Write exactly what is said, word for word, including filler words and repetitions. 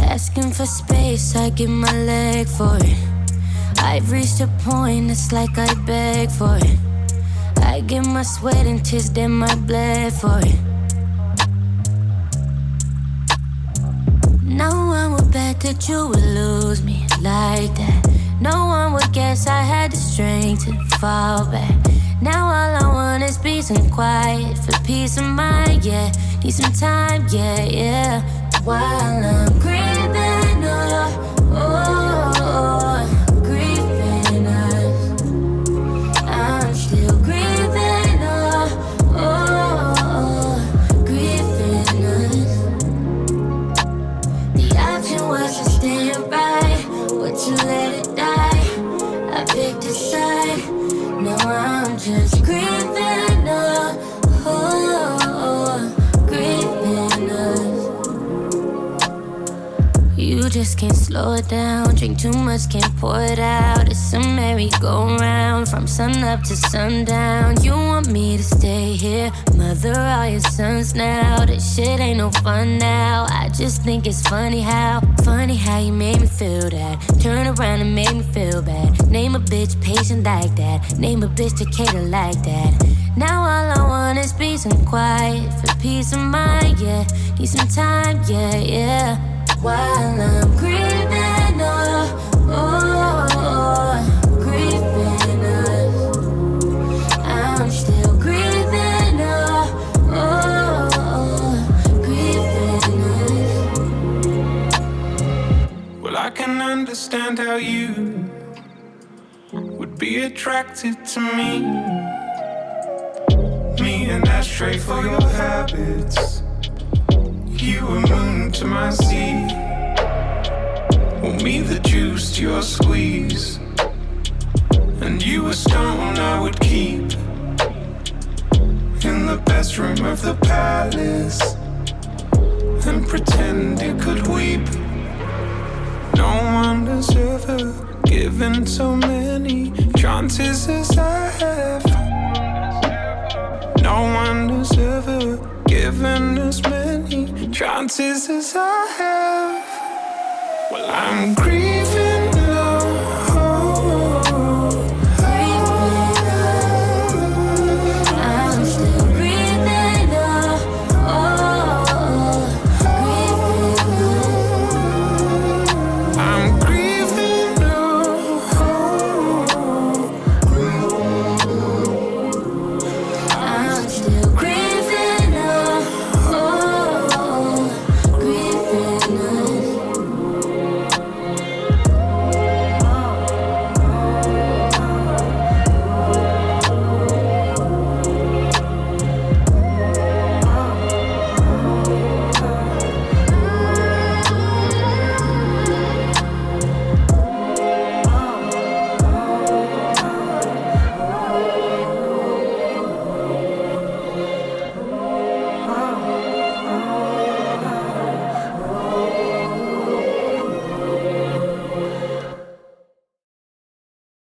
Asking for space, I give my leg for it. I've reached a point, it's like I beg for it. I give my sweat and tears, then my blood for it. No one would bet that you would lose me like that. No one would guess I had the strength to fall back. Now all I want is peace and quiet for peace of mind, yeah. Need some time, yeah, yeah. While I'm grieving, oh, oh, oh, grieving us. I'm still grieving, oh, oh, oh, grieving us. The option was to stand by, but you let it die. I picked a side, now I'm just grieving, oh, oh, oh, grieving us. You just can't slow it down. Drink too much, can't pour it out. It's a merry-go-round from sun up to sundown. You want me to stay here, mother all your sons now. This shit ain't no fun now. I just think it's funny how, funny how you made me feel that. Turn around and made me feel bad. Name a bitch patient like that. Name a bitch Decatur like that. Now all I want is peace and quiet for peace of mind, yeah. Need some time, yeah, yeah. While I'm grieving, oh, oh, oh, grieving us. I'm still grieving, oh, oh, oh, grieving us. Well, I can understand how you would be attracted to me. Me an ashtray for your habits. You a moon to my sea. Well, me the juice to your squeeze. And you a stone I would keep in the best room of the palace and pretend it could weep. No one has ever given so many chances as I have. No one has ever given as many chances as I have. Well, I'm grieving.